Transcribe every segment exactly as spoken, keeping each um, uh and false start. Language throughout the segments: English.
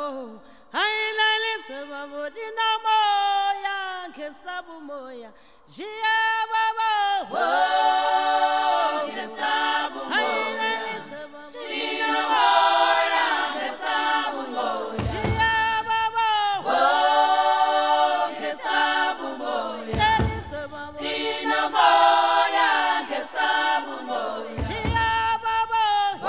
haina lisebabo dinamoya kesabu moya jia baba oh kesabu haina lisebabo dinamoya kesabu moya jia baba oh kesabu moya lisebabo dinamoya kesabu moya jia baba oh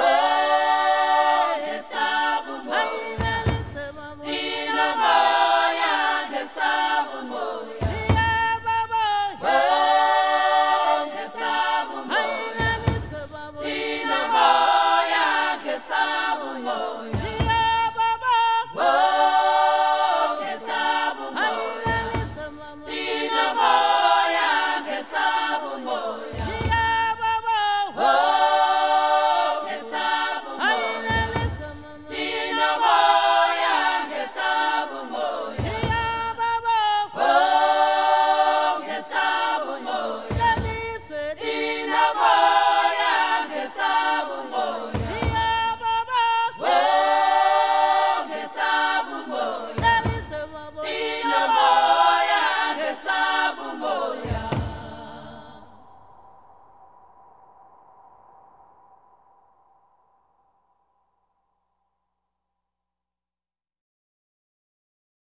kesabu moya lisebabo dinamoya kesabu moya jia baba oh kesabu moya lisebabo dinamoya kesabu moya jia baba oh kesabu moya lisebabo dinamoya kesabu moya jia baba oh kesabu moya lisebabo dinamoya kesabu moya jia baba oh kesabu moya lisebabo dinamoya